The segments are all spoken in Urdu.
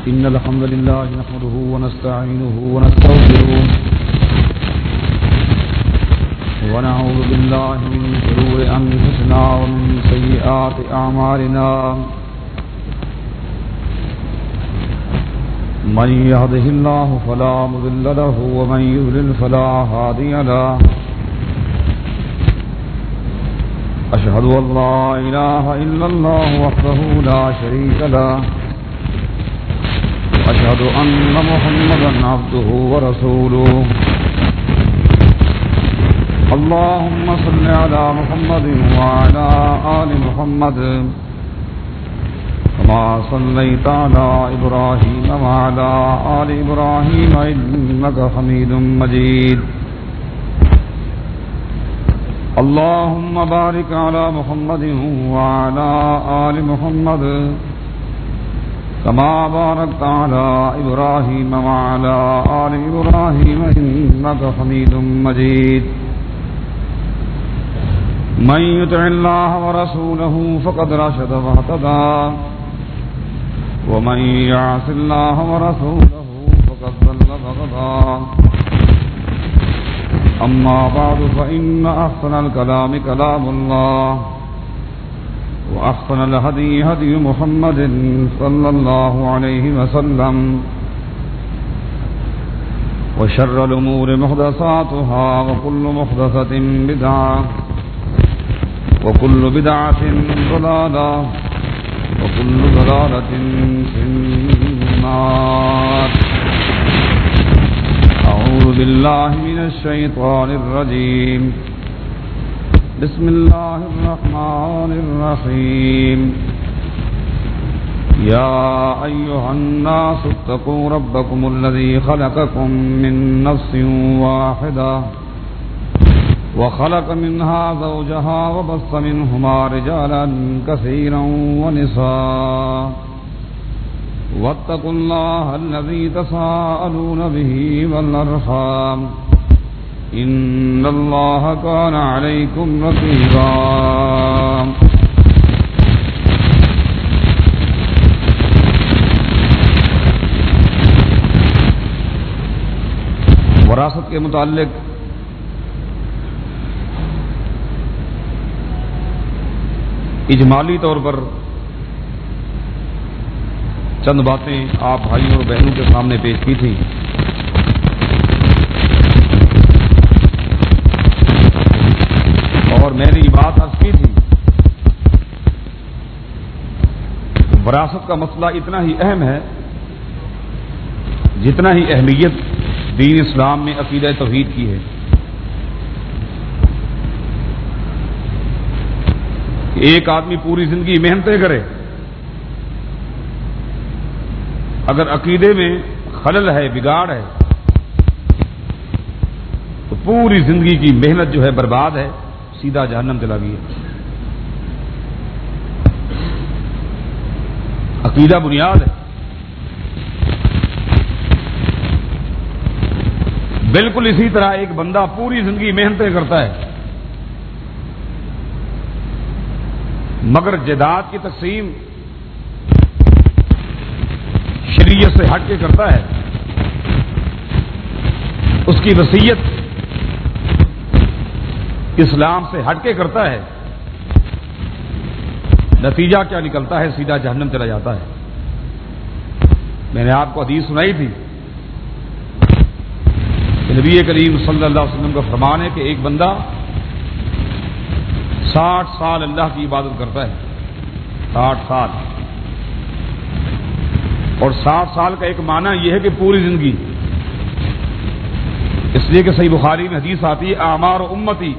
إن الحمد لله نحمده ونستعينه ونستغفره ونعوذ بالله من شرور أنفسنا ومن سيئات أعمالنا من يهده الله فلا مضل له ومن يضلل فلا هادي له أشهد أن لا إله إلا الله وحده لا شريك له وأشهد أن محمدا عبده ورسوله اللهم صل على محمد وعلى آل محمد كما صليت على إبراهيم وعلى آل إبراهيم إنك حميد مجيد اللهم بارك على محمد وعلى آل محمد كما باركت على إبراهيم وعلى آل إبراهيم إنك حميد مجيد من يطع الله ورسوله فقد رشد واهتدى ومن يعص الله ورسوله فقد ضل وغضى أما بعد فإن أحسن الكلام كلام الله وأحسن الهدي هدي محمد صلى الله عليه وسلم وشر الأمور محدثاتها وكل محدثة بدعة وكل بدعة ضلالة وكل ضلالة في النار أعوذ بالله من الشيطان الرجيم بسم الله الرحمن الرحيم يا أيها الناس اتقوا ربكم الذي خلقكم من نفس واحدة وخلق منها زوجها وبث منهما رجالا كثيرا ونساء واتقوا الله الذي تساءلون به والأرحام إن الله كان عليكم رقيبا وراثت کے متعلق اجمالی طور پر چند باتیں آپ بھائیوں اور بہنوں کے سامنے پیش کی تھی. اور میں نے یہ بات عرض کی تھی وراثت کا مسئلہ اتنا ہی اہم ہے جتنا ہی اہمیت دین اسلام میں عقیدہ توحید کی ہے. ایک آدمی پوری زندگی محنتیں کرے، اگر عقیدے میں خلل ہے، بگاڑ ہے، تو پوری زندگی کی محنت جو ہے برباد ہے، سیدھا جہنم چلا گیا. عقیدہ بنیاد ہے. بالکل اسی طرح ایک بندہ پوری زندگی محنتیں کرتا ہے مگر جائیداد کی تقسیم شریعت سے ہٹ کے کرتا ہے، اس کی وصیت اسلام سے ہٹ کے کرتا ہے، نتیجہ کیا نکلتا ہے؟ سیدھا جہنم چلا جاتا ہے. میں نے آپ کو حدیث سنائی تھی کہ نبی کریم صلی اللہ علیہ وسلم کا فرمان ہے کہ ایک بندہ 60 سال اللہ کی عبادت کرتا ہے، 60 سال. اور 60 سال کا ایک معنی یہ ہے کہ پوری زندگی. اس لیے کہ صحیح بخاری میں حدیث آتی ہے اعمار امتی،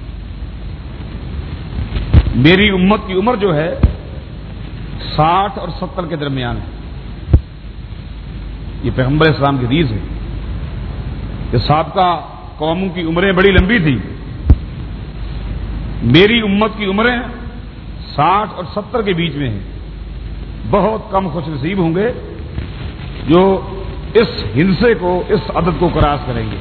میری امت کی عمر جو ہے 60 اور 70 کے درمیان ہے. یہ پیغمبر اسلام کی حدیث ہے کہ سابقہ قوموں کی عمریں بڑی لمبی تھی، میری امت کی عمریں 60 اور 70 کے بیچ میں ہیں. بہت کم خوش نصیب ہوں گے جو اس ہندسے کو، اس عدد کو کراس کریں گے.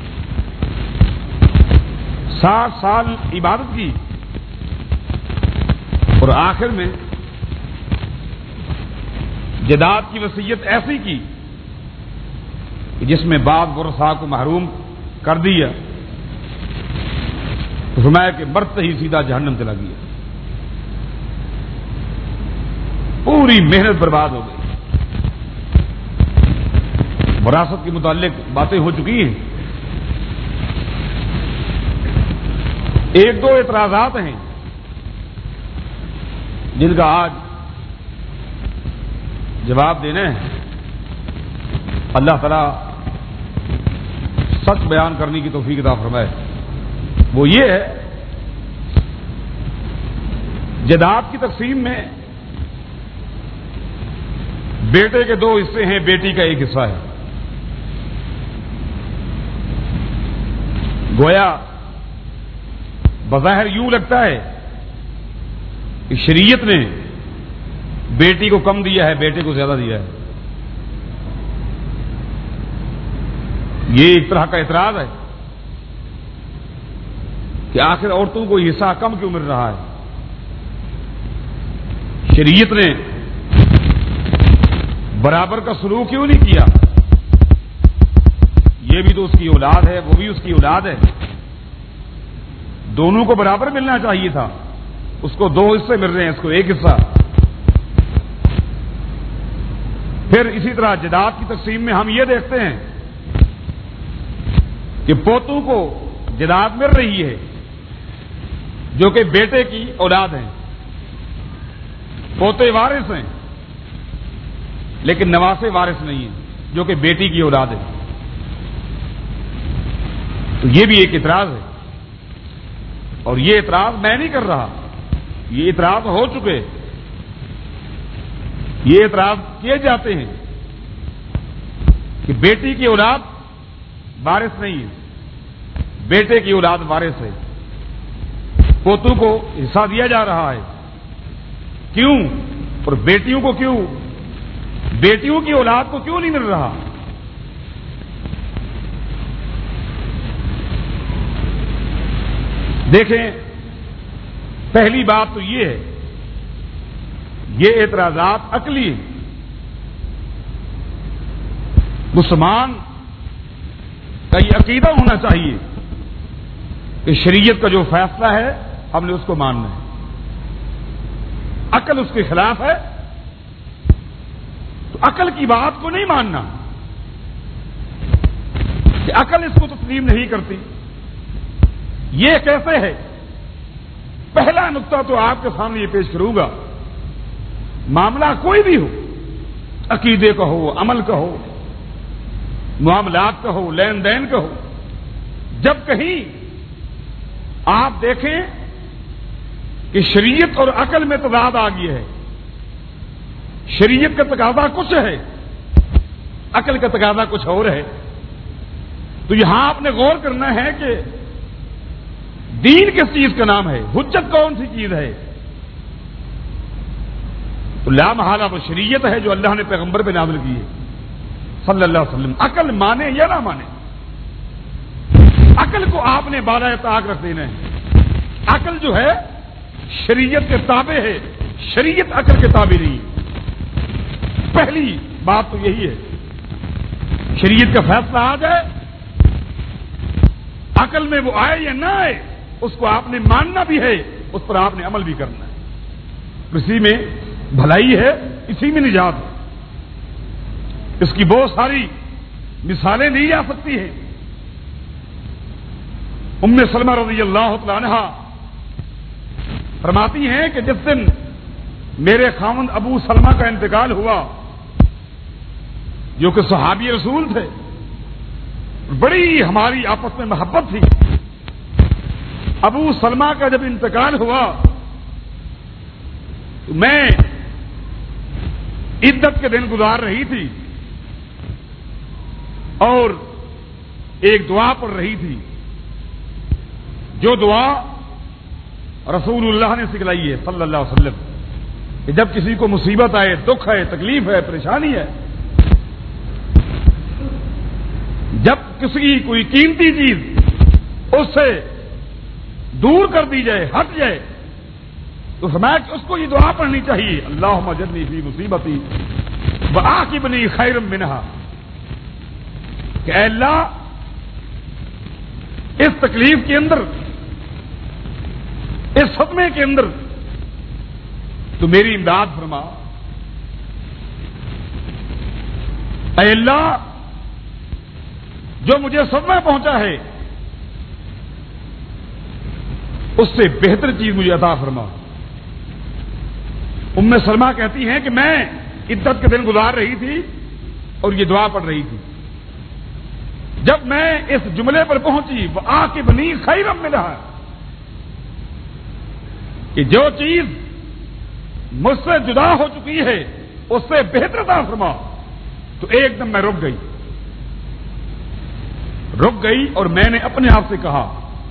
60 سال عبادت کی اور آخر میں جداد کی وصیت ایسی کی کہ جس میں بعض ورثاء کو محروم کر دیا، تو فرمایا کہ مرتے ہی سیدھا جہنم چلا گیا، پوری محنت برباد ہو گئی۔ وراثت کے متعلق باتیں ہو چکی ہیں، ایک دو اعتراضات ہیں جن کا آج جواب دینا ہے۔ اللہ تعالیٰ سچ بیان کرنے کی توفیق عطا فرمائے۔ وہ یہ ہے، جائیداد کی تقسیم میں بیٹے کے دو حصے ہیں، بیٹی کا ایک حصہ ہے۔ گویا بظاہر یوں لگتا ہے کہ شریعت نے بیٹی کو کم دیا ہے، بیٹے کو زیادہ دیا ہے۔ یہ ایک طرح کا اعتراض ہے کہ آخر عورتوں کو یہ حصہ کم کیوں مل رہا ہے؟ شریعت نے برابر کا سلوک کیوں نہیں کیا؟ یہ بھی تو اس کی اولاد ہے، وہ بھی اس کی اولاد ہے، دونوں کو برابر ملنا چاہیے تھا۔ اس کو دو حصے مل رہے ہیں، اس کو ایک حصہ۔ پھر اسی طرح جائیداد کی تقسیم میں ہم یہ دیکھتے ہیں کہ پوتوں کو جائیداد مل رہی ہے جو کہ بیٹے کی اولاد ہیں، پوتے وارث ہیں لیکن نواسے وارث نہیں ہیں جو کہ بیٹی کی اولاد ہے۔ تو یہ بھی ایک اعتراض ہے، اور یہ اعتراض میں نہیں کر رہا، یہ اعتراض ہو چکے، یہ اعتراض کیے جاتے ہیں کہ بیٹی کی اولاد وارث نہیں ہے، بیٹے کی اولاد وارث ہے، پوتوں کو حصہ دیا جا رہا ہے۔ کیوں؟ اور بیٹیوں کو کیوں؟ بیٹیوں کی اولاد کو کیوں نہیں مل رہا؟ دیکھیں، پہلی بات تو یہ ہے، یہ اعتراضات عقلی ہیں۔ مسلمان کا یہ عقیدہ ہونا چاہیے کہ شریعت کا جو فیصلہ ہے ہم نے اس کو ماننا ہے، عقل اس کے خلاف ہے تو عقل کی بات کو نہیں ماننا، کہ عقل اس کو تسلیم نہیں کرتی۔ یہ کیسے ہے؟ پہلا نقطہ تو آپ کے سامنے یہ پیش کروں گا، معاملہ کوئی بھی ہو، عقیدے کا ہو، عمل کا ہو، معاملات کا ہو، لین دین کا ہو، جب کہیں آپ دیکھیں کہ شریعت اور عقل میں تضاد آ گیا ہے، شریعت کا تقاضا کچھ ہے، عقل کا تقاضا کچھ اور ہے، تو یہاں آپ نے غور کرنا ہے کہ دین کس چیز کا نام ہے، حجت کون سی چیز ہے؟ تو لا محالہ وہ شریعت ہے جو اللہ نے پیغمبر پہ نازل کی ہے صلی اللہ علیہ وسلم۔ عقل مانے یا نہ مانے، عقل کو آپ نے بالائے طاق رکھ دینا ہے۔ عقل جو ہے شریعت کے تابع ہے، شریعت عقل کے تابع نہیں ہے۔ پہلی بات تو یہی ہے، شریعت کا فیصلہ آ جائے، عقل میں وہ آئے یا نہ آئے، اس کو آپ نے ماننا بھی ہے، اس پر آپ نے عمل بھی کرنا ہے۔ اسی میں بھلائی ہے، اسی میں نجات ہے۔ اس کی بہت ساری مثالیں دی جا سکتی ہیں۔ ام سلمہ رضی اللہ تعالی عنہا فرماتی ہیں کہ جس دن میرے خاوند ابو سلمہ کا انتقال ہوا، جو کہ صحابی رسول تھے، بڑی ہماری آپس میں محبت تھی، ابو سلمہ کا جب انتقال ہوا تو میں عدت کے دن گزار رہی تھی اور ایک دعا پڑھ رہی تھی، جو دعا رسول اللہ نے سکھلائی ہے صلی اللہ علیہ وسلم، کہ جب کسی کو مصیبت آئے، دکھ ہے، تکلیف ہے، پریشانی ہے، جب کسی کی کوئی قیمتی چیز اس سے دور کر دی جائے، ہٹ جائے، تو فرمایا کہ اس کو یہ دعا پڑھنی چاہیے، اللہم اجرنی فی مصیبتی وعاقبنی خیر منہا، کہ اے اللہ اس تکلیف کے اندر، اس صدمے کے اندر تو میری امداد فرما۔ اے اللہ جو مجھے صدمہ پہنچا ہے اس سے بہتر چیز مجھے عطا فرما۔ ام سلمہ کہتی ہیں کہ میں عدت کے دن گزار رہی تھی اور یہ دعا پڑھ رہی تھی، جب میں اس جملے پر پہنچی وعاقبنی خیرا منہا، کہ جو چیز مجھ سے جدا ہو چکی ہے اس سے بہتر عطا فرما، تو ایک دم میں رک گئی اور میں نے اپنے آپ سے کہا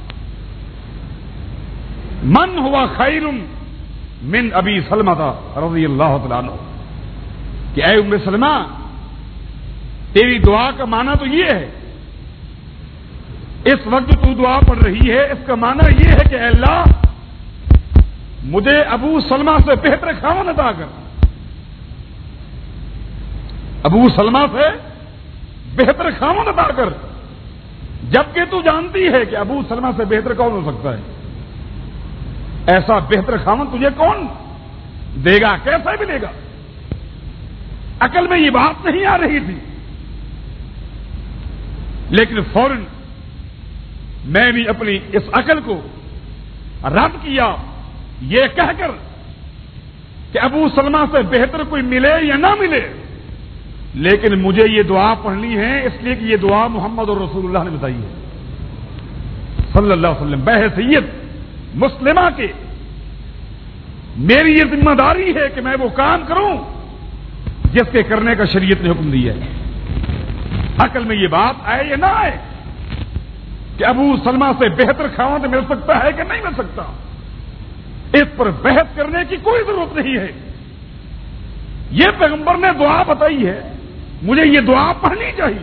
من ہوا خیر من ابی سلمہ رضی اللہ تعالیٰ عنہ، کہ اے ام سلمہ تیری دعا کا معنی تو یہ ہے، اس وقت تو دعا پڑھ رہی ہے اس کا معنی یہ ہے کہ اے اللہ مجھے ابو سلمہ سے بہتر خاوند عطا کر، ابو سلمہ سے بہتر خاوند عطا کر، جبکہ تو جانتی ہے کہ ابو سلمہ سے بہتر کون ہو سکتا ہے، ایسا بہتر خاوند تجھے کون دے گا، کیسے ملے گا؟ عقل میں یہ بات نہیں آ رہی تھی، لیکن فوراً میں بھی اپنی اس عقل کو رد کیا یہ کہہ کر کہ ابو سلمہ سے بہتر کوئی ملے یا نہ ملے، لیکن مجھے یہ دعا پڑھنی ہے، اس لیے کہ یہ دعا محمد اور رسول اللہ نے بتائی ہے صلی اللہ علیہ وسلم، بحیثیت مسلمہ کے میری یہ ذمہ داری ہے کہ میں وہ کام کروں جس کے کرنے کا شریعت نے حکم دیا ہے۔ عقل میں یہ بات آئے یا نہ آئے کہ ابو سلمہ سے بہتر خاوند مل سکتا ہے کہ نہیں مل سکتا، اس پر بحث کرنے کی کوئی ضرورت نہیں ہے۔ یہ پیغمبر نے دعا بتائی ہے، مجھے یہ دعا پڑھنی چاہیے،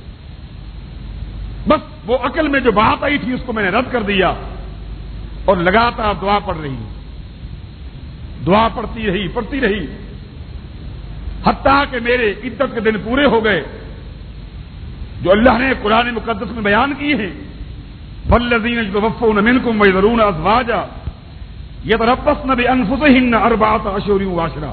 بس وہ عقل میں جو بات آئی تھی اس کو میں نے رد کر دیا اور لگاتار دعا پڑھ رہی، دعا پڑھتی رہی حتیٰ کہ میرے عدت کے دن پورے ہو گئے جو اللہ نے قرآن مقدس میں بیان کیے ہیں، والذین یتوفون منکم ویذرون ازواجا یتربصن بانفسہن اربعۃ اشہر وعشرا،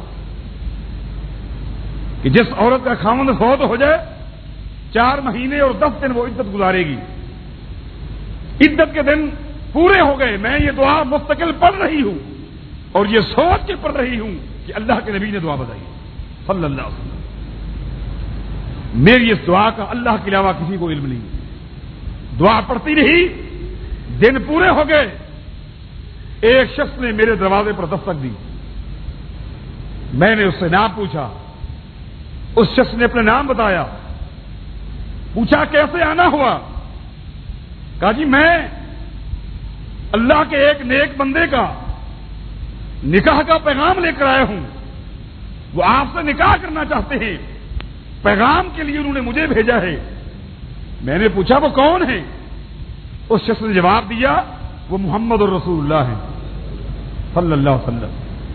کہ جس عورت کا خاوند فوت ہو جائے 4 مہینے اور 10 دن وہ عدت گزارے گی۔ عدت کے دن پورے ہو گئے، میں یہ دعا مستقل پڑھ رہی ہوں اور یہ سوچ کے پڑھ رہی ہوں کہ اللہ کے نبی نے دعا بتائی صلی اللہ علیہ وسلم۔ میری اس دعا کا اللہ کے علاوہ کسی کو علم نہیں۔ دعا پڑھتی رہی، دن پورے ہو گئے، ایک شخص نے میرے دروازے پر دستک دی، میں نے اس سے نام پوچھا، اس شخص نے اپنا نام بتایا، پوچھا کیسے آنا ہوا، کہا جی میں اللہ کے ایک نیک بندے کا نکاح کا پیغام لے کر آیا ہوں، وہ آپ سے نکاح کرنا چاہتے ہیں، پیغام کے لیے انہوں نے مجھے بھیجا ہے۔ میں نے پوچھا وہ کون ہے؟ اس شخص نے جواب دیا وہ محمد الرسول اللہ ہیں صلی اللہ علیہ وسلم۔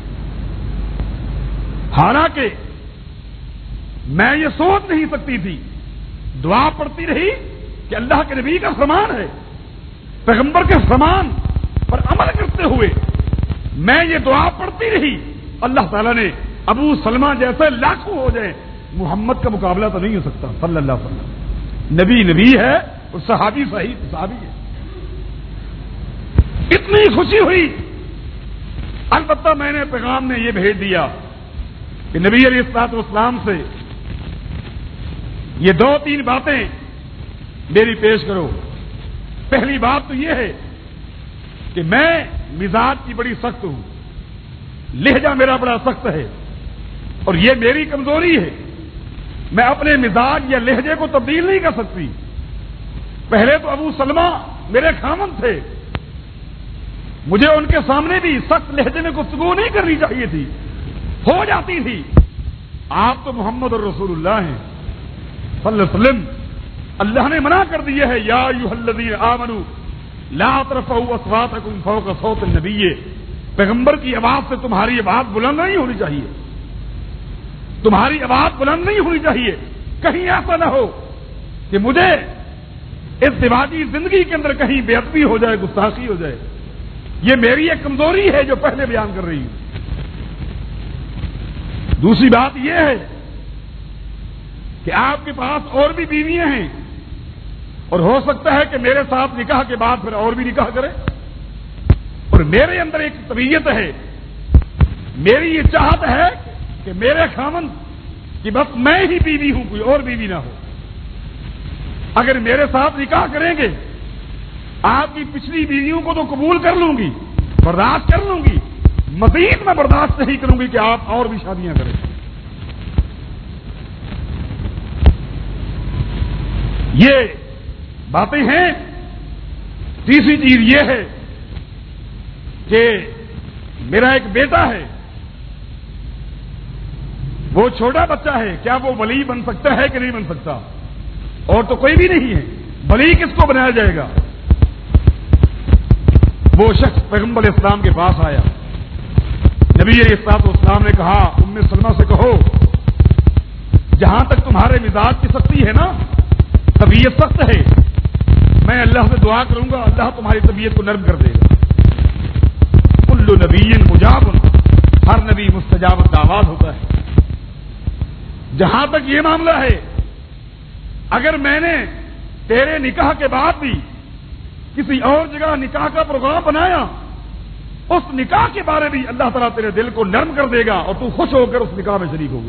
حالانکہ میں یہ سوچ نہیں سکتی تھی، دعا پڑھتی رہی کہ اللہ کے نبی کا فرمان ہے، پیغمبر کے فرمان پر عمل کرتے ہوئے میں یہ دعا پڑھتی رہی، اللہ تعالیٰ نے ابو سلمہ جیسے لاکھوں ہو جائیں محمد کا مقابلہ تو نہیں ہو سکتا صلی اللہ علیہ وسلم۔ نبی ہے اور صحابی صحابی ہے۔ اتنی خوشی ہوئی، البتہ میں نے پیغام میں یہ بھیج دیا کہ نبی علیہ الصلوۃ والسلام سے یہ 2-3 باتیں میری پیش کرو۔ پہلی بات تو یہ ہے کہ میں مزاج کی بڑی سخت ہوں، لہجہ میرا بڑا سخت ہے اور یہ میری کمزوری ہے، میں اپنے مزاج یا لہجے کو تبدیل نہیں کر سکتی۔ پہلے تو ابو سلمہ میرے خاوند تھے، مجھے ان کے سامنے بھی سخت لہجے میں گفتگو نہیں کرنی چاہیے تھی، ہو جاتی تھی۔ آپ تو محمد الرسول اللہ ہیں صلی اللہ علیہ وسلم، اللہ نے منع کر دیا ہے یا ایھا الذین آمنوا لا ترفعوا اصواتکم فوق صوت النبی، پیغمبر کی آواز سے تمہاری آواز بلند نہیں ہونی چاہیے۔ تمہاری آواز بلند نہیں ہونی چاہیے، کہیں ایسا نہ ہو کہ مجھے اس دماغی زندگی کے اندر کہیں بے ادبی ہو جائے، گستاخی ہو جائے۔ یہ میری ایک کمزوری ہے جو پہلے بیان کر رہی ہوں۔ دوسری بات یہ ہے کہ آپ کے پاس اور بھی بیویاں ہیں، اور ہو سکتا ہے کہ میرے ساتھ نکاح کے بعد پھر اور بھی نکاح کرے، اور میرے اندر ایک طبیعت ہے، میری یہ چاہت ہے کہ میرے خاوند کہ بس میں ہی بیوی ہوں، کوئی اور بیوی نہ ہو۔ اگر میرے ساتھ نکاح کریں گے، آپ کی پچھلی بیویوں کو تو قبول کر لوں گی، برداشت کر لوں گی، مزید میں برداشت نہیں کروں گی کہ آپ اور بھی شادیاں کریں۔ یہ باتیں ہیں۔ تیسری چیز یہ ہے کہ میرا ایک بیٹا ہے، وہ چھوٹا بچہ ہے، کیا وہ ولی بن سکتا ہے کہ نہیں بن سکتا؟ اور تو کوئی بھی نہیں ہے، ولی کس کو بنایا جائے گا؟ وہ شخص پیغمبر اسلام کے پاس آیا، نبی علیہ السلام نے کہا ام سلمہ سے کہو جہاں تک تمہارے مزاج کی سختی ہے نا، طبیعت سخت ہے، میں اللہ سے دعا کروں گا اللہ تمہاری طبیعت کو نرم کر دے گا۔ کل نبی مجاب، ہر نبی مستجاب دعوات ہوتا ہے۔ جہاں تک یہ معاملہ ہے، اگر میں نے تیرے نکاح کے بعد بھی کسی اور جگہ نکاح کا پروگرام بنایا، اس نکاح کے بارے بھی اللہ تعالیٰ تیرے دل کو نرم کر دے گا اور تو خوش ہو کر اس نکاح میں شریک ہوگی۔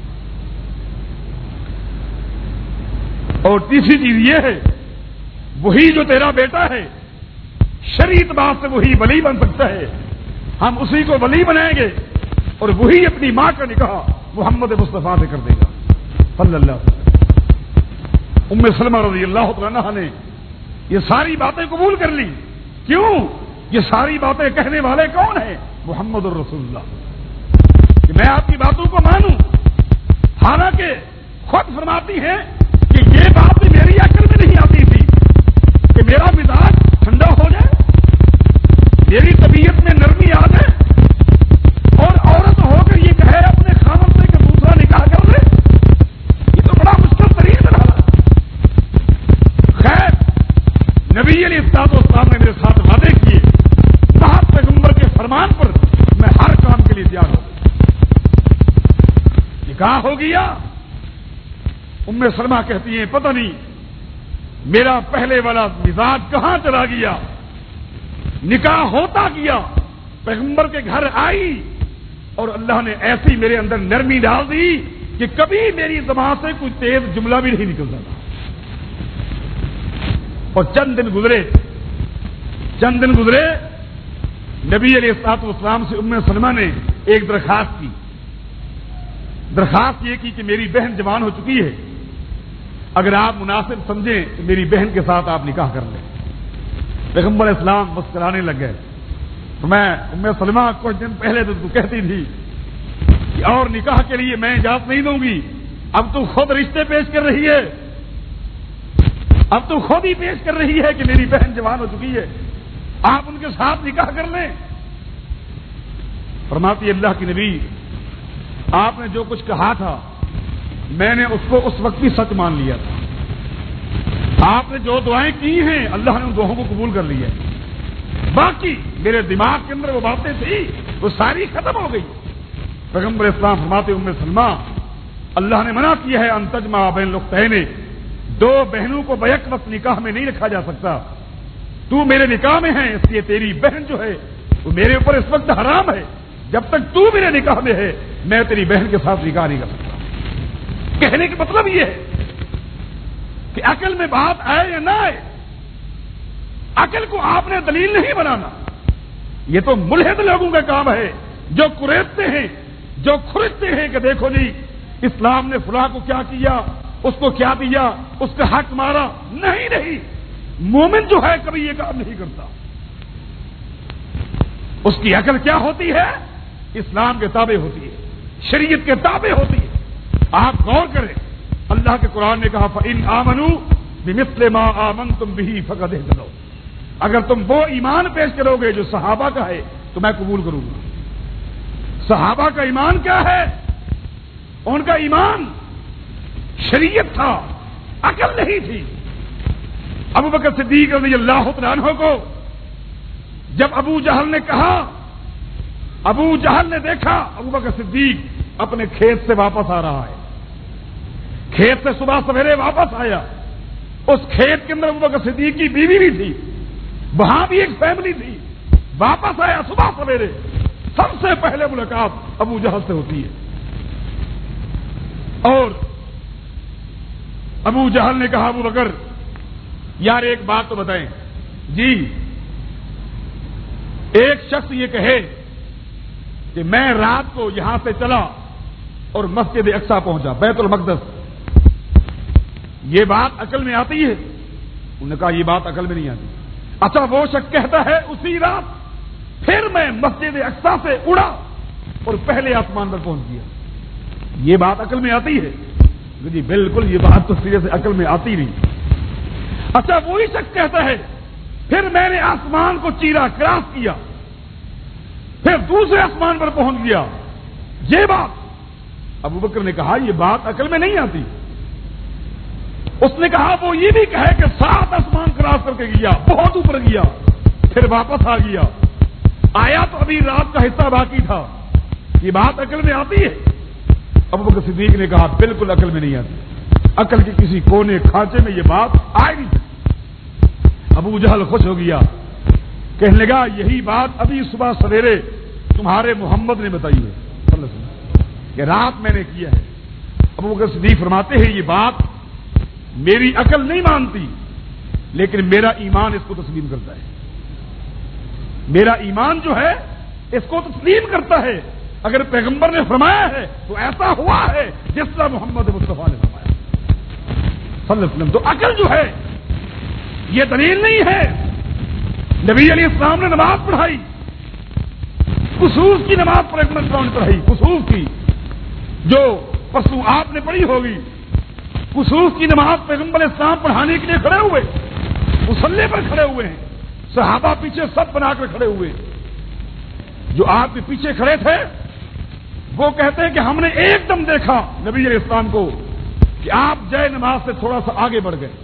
اور تیسری چیز یہ ہے، وہی جو تیرا بیٹا ہے شرعی اعتبار سے وہی ولی بن سکتا ہے، ہم اسی کو ولی بنائیں گے اور وہی اپنی ماں کا نکاح محمد مصطفیٰ سے کر دے گا صلی اللہ علیہ وسلم۔ ام سلمہ رضی اللہ تعالیٰ عنہا نے یہ ساری باتیں قبول کر لی۔ کیوں؟ یہ ساری باتیں کہنے والے کون ہیں؟ محمد الرسول اللہ، کہ میں آپ کی باتوں کو مانوں، حالانکہ خود فرماتی ہیں کہ یہ بات بھی میری عقل میں نہیں آتی تھی کہ میرا مزاج ٹھنڈا ہو جائے، میری طبیعت میں نرمی آ جائے اور عورت ہو کر یہ کہے اپنے خاوند سے کہ دوسرا نکاح کر لے، یہ تو بڑا مشکل ترین رہا۔ خیر، نبی علیہ السلام نے میرے ساتھ وعدے کیے، محض پیغمبر کے فرمان پر میں ہر کام کے لیے تیار ہوں۔ نکاح ہو گیا۔ ام سلمہ کہتی ہیں پتہ نہیں میرا پہلے والا مزاج کہاں چلا گیا، نکاح ہوتا گیا، پیغمبر کے گھر آئی اور اللہ نے ایسی میرے اندر نرمی ڈال دی کہ کبھی میری زبان سے کوئی تیز جملہ بھی نہیں نکلتا تھا۔ اور چند دن گزرے نبی علیہ السلام سے ام سلمہ نے ایک درخواست یہ کی کہ میری بہن جوان ہو چکی ہے، اگر آپ مناسب سمجھیں تو میری بہن کے ساتھ آپ نکاح کر لیں۔ پیغمبر اسلام مسکرانے لگ گئے۔ تو میں ام سلمہ کچھ دن پہلے تو کہتی تھی کہ اور نکاح کے لیے میں اجازت نہیں دوں گی، اب تو خود رشتے پیش کر رہی ہے، اب تو خود ہی پیش کر رہی ہے کہ میری بہن جوان ہو چکی ہے، آپ ان کے ساتھ نکاح کر لیں۔ فرماتی اللہ کی نبی، آپ نے جو کچھ کہا تھا میں نے اس کو اس وقت بھی سچ مان لیا تھا، آپ نے جو دعائیں کی ہیں اللہ نے ان دعاؤں کو قبول کر لیا ہے، باقی میرے دماغ کے اندر وہ باتیں تھیں وہ ساری ختم ہو گئی۔ پیغمبر اسلام فرماتے ام سلمہ، اللہ نے منع کیا ہے ان تجمع بین الاختین، دو بہنوں کو بیک وقت نکاح میں نہیں رکھا جا سکتا، تو میرے نکاح میں ہے اس لیے تیری بہن جو ہے وہ میرے اوپر اس وقت حرام ہے، جب تک تو میرے نکاح میں ہے میں تیری بہن کے ساتھ نکاح نہیں کر سکتا۔ کہنے کا مطلب یہ ہے کہ عقل میں بات آئے یا نہ آئے، عقل کو آپ نے دلیل نہیں بنانا، یہ تو ملحد لوگوں کا کام ہے جو کریدتے ہیں، جو کھرچتے ہیں کہ دیکھو جی اسلام نے فلاں کو کیا کیا، اس کو کیا دیا، اس کا حق مارا۔ نہیں، مومن جو ہے کبھی یہ کام نہیں کرتا۔ اس کی عقل کیا ہوتی ہے؟ اسلام کے تابع ہوتی ہے، شریعت کے تابع ہوتی ہے۔ آپ غور کریں، اللہ کے قرآن نے کہا فَإِنْ آمَنُوا بِمِثْلِ مَا آمَنْتُمْ بِهِ فَقَدْ اهْتَدَوْا، اگر تم وہ ایمان پیش کرو گے جو صحابہ کا ہے تو میں قبول کروں گا۔ صحابہ کا ایمان کیا ہے؟ ان کا ایمان شریعت تھا، عقل نہیں تھی۔ ابو بکر صدیق رضی اللہ تعالیٰ عنہ کو جب ابو جہل نے کہا، ابو جہل نے دیکھا ابو بکر صدیق اپنے کھیت سے واپس آ رہا ہے، کھیت سے صبح سویرے واپس آیا، اس کھیت کے اندر ابو بکر صدیق کی بیوی بھی تھی، وہاں بھی ایک فیملی تھی، واپس آیا صبح سویرے، سب سے پہلے ملاقات ابو جہل سے ہوتی ہے، اور ابو جہل نے کہا ابو بکر یار ایک بات تو بتائیں، جی ایک شخص یہ کہے کہ میں رات کو یہاں سے چلا اور مسجد اقصی پہنچا، بیت المقدس، یہ بات عقل میں آتی ہے؟ انہوں نے کہا یہ بات عقل میں نہیں آتی۔ اچھا وہ شخص کہتا ہے اسی رات پھر میں مسجد اقصی سے اڑا اور پہلے آسمان پر پہنچ گیا، یہ بات عقل میں آتی ہے؟ جی بالکل یہ بات تو سیدھے سے عقل میں آتی نہیں۔ اچھا وہی شخص کہتا ہے پھر میں نے آسمان کو چیرا، کراس کیا، پھر دوسرے آسمان پر پہنچ گیا، یہ بات ابو بکر نے کہا یہ بات عقل میں نہیں آتی۔ اس نے کہا وہ یہ بھی کہے کہ 7 آسمان کراس کر کے گیا، بہت اوپر گیا، پھر واپس آ گیا، آیا تو ابھی رات کا حصہ باقی تھا، یہ بات عقل میں آتی ہے؟ ابو بکر صدیق نے کہا بالکل عقل میں نہیں آتی، عقل کے کسی کونے کھانچے میں یہ بات آئے نہیں۔ ابو جہل خوش ہو گیا، کہنے لگا یہی بات ابھی صبح سویرے تمہارے محمد نے بتائی ہے صلی اللہ علیہ وسلم کہ رات میں نے کیا ہے۔ ابو بکر صدیق فرماتے ہیں یہ بات میری عقل نہیں مانتی، لیکن میرا ایمان اس کو تسلیم کرتا ہے، میرا ایمان جو ہے اس کو تسلیم کرتا ہے، اگر پیغمبر نے فرمایا ہے تو ایسا ہوا ہے جس طرح محمد مصطفیٰ نے فرمایا صلی اللہ علیہ وسلم۔ تو عقل جو ہے یہ دلیل نہیں ہے۔ نبی علیہ السلام نے نماز پڑھائی، کسوف کی نماز پیغمبر نے پڑھائی، کسوف کی جو پرسوں آپ نے پڑھی ہوگی، کسوف کی نماز پیغمبر اسلام پڑھانے کے لیے کھڑے ہوئے، مصلی پر کھڑے ہوئے ہیں، صحابہ پیچھے سب بنا کر کھڑے ہوئے، جو آپ کے پیچھے کھڑے تھے وہ کہتے ہیں کہ ہم نے ایک دم دیکھا نبی علیہ السلام کو کہ آپ جائے نماز سے تھوڑا سا آگے بڑھ گئے،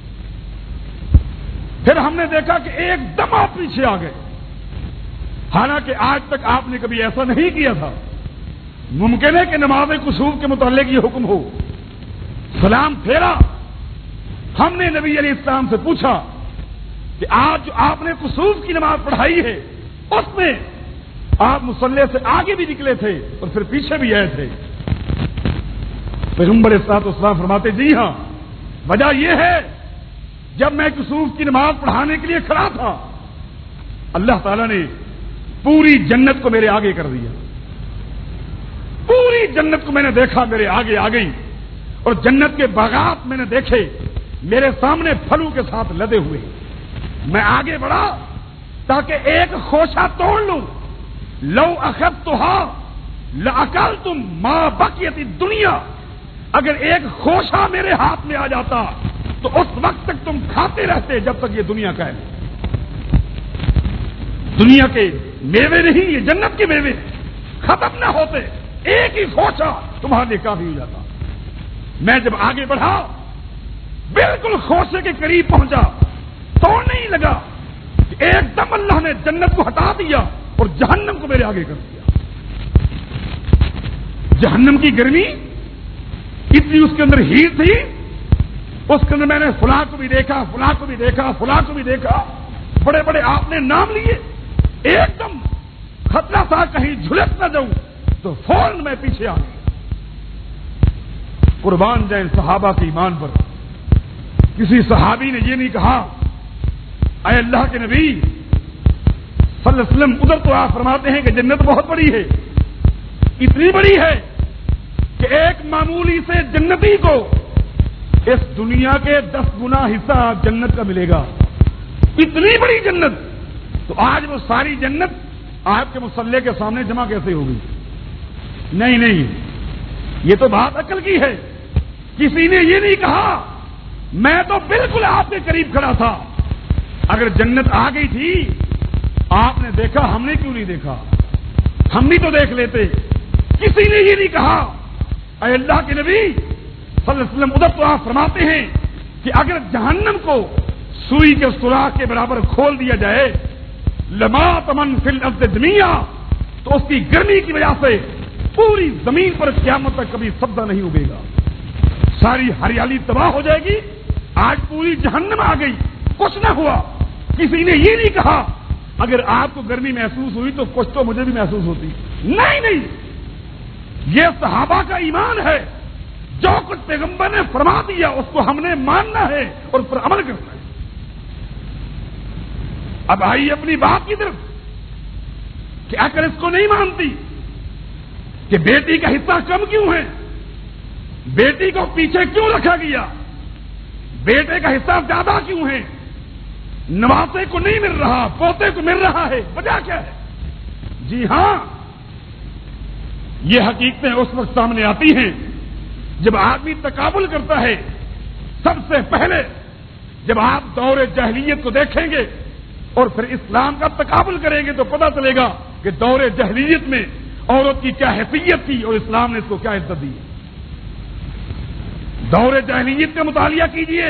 پھر ہم نے دیکھا کہ ایک دم آپ پیچھے آ گئے، حالانکہ آج تک آپ نے کبھی ایسا نہیں کیا تھا۔ ممکن ہے کہ نماز کسوف کے متعلق یہ حکم ہو۔ سلام پھیرا، ہم نے نبی علیہ السلام سے پوچھا کہ آج جو آپ نے کسوف کی نماز پڑھائی ہے اس میں آپ مصلی سے آگے بھی نکلے تھے اور پھر پیچھے بھی آئے تھے؟ پیغمبر صلی اللہ علیہ وسلم فرماتے جی ہاں، وجہ یہ ہے جب میں کسوف کی نماز پڑھانے کے لیے کھڑا تھا اللہ تعالیٰ نے پوری جنت کو میرے آگے کر دیا، پوری جنت کو میں نے دیکھا میرے آگے آ گئی، اور جنت کے باغات میں نے دیکھے میرے سامنے پھلوں کے ساتھ لدے ہوئے، میں آگے بڑھا تاکہ ایک خوشہ توڑ لوں، لو اخذتها لاکلتم ما بقیت الدنیا، اگر ایک خوشہ میرے ہاتھ میں آ جاتا تو اس وقت تک تم کھاتے رہتے جب تک یہ دنیا قائم ہے۔ دنیا کے میوے نہیں، یہ جنت کے میوے ختم نہ ہوتے، ایک ہی خوشہ تمہارے لیے کافی ہو جاتا۔ میں جب آگے بڑھا بالکل خوشے کے قریب پہنچا، توڑنے ہی لگا کہ ایک دم اللہ نے جنت کو ہٹا دیا اور جہنم کو میرے آگے کر دیا۔ جہنم کی گرمی اتنی اس کے اندر ہیٹ تھی، اس کے اندر میں نے فلاں کو بھی دیکھا، فلاں کو بھی دیکھا، فلاں کو بھی دیکھا، بڑے بڑے آپ نے نام لیے، ایک دم خطرہ تھا کہیں جھلس نہ جاؤں تو فوراً میں پیچھے آ گیا۔ قربان جائیں صحابہ کے ایمان پر، کسی صحابی نے یہ نہیں کہا اے اللہ کے نبی صلی اللہ علیہ وسلم ادھر تو آپ فرماتے ہیں کہ جنت بہت بڑی ہے، اتنی بڑی ہے کہ ایک معمولی سے جنتی کو اس دنیا کے 10 گنا حصہ جنت کا ملے گا، اتنی بڑی جنت، تو آج وہ ساری جنت آپ کے مصلی کے سامنے جمع کیسے ہوگی؟ نہیں نہیں، یہ تو بات عقل کی ہے۔ کسی نے یہ نہیں کہا میں تو بالکل آپ کے قریب کھڑا تھا، اگر جنت آ گئی تھی آپ نے دیکھا، ہم نے کیوں نہیں دیکھا؟ ہم بھی تو دیکھ لیتے۔ کسی نے یہ نہیں کہا اے اللہ کے نبی صلی اللہ علیہ وسلم، ادھر تو آپ فرماتے ہیں کہ اگر جہنم کو سوئی کے سوراخ کے برابر کھول دیا جائے، لما تمن فی الارض جمیعا، تو اس کی گرمی کی وجہ سے پوری زمین پر قیامت تک کبھی سبزہ نہیں اگے گا، ساری ہریالی تباہ ہو جائے گی۔ آج پوری جہنم آ گئی، کچھ نہ ہوا، کسی نے یہ نہیں کہا اگر آپ کو گرمی محسوس ہوئی تو کچھ تو مجھے بھی محسوس ہوتی، نہیں، یہ صحابہ کا ایمان ہے، جو کچھ پیغمبر نے فرما دیا اس کو ہم نے ماننا ہے اور پر عمل کرنا ہے۔ اب آئیے اپنی بات کی طرف کہ اگر اس کو نہیں مانتی کہ بیٹی کا حصہ کم کیوں ہے، بیٹی کو پیچھے کیوں رکھا گیا، بیٹے کا حصہ زیادہ کیوں ہے، نواسے کو نہیں مل رہا، پوتے کو مل رہا ہے، وجہ کیا ہے؟ جی ہاں، یہ حقیقتیں اس وقت سامنے آتی ہیں جب آدمی تقابل کرتا ہے۔ سب سے پہلے جب آپ دور جاہلیت کو دیکھیں گے اور پھر اسلام کا تقابل کریں گے تو پتہ چلے گا کہ دور جاہلیت میں عورت کی کیا حیثیت تھی اور اسلام نے اس کو کیا عزت دی۔ دور جاہلیت کا مطالعہ کیجئے،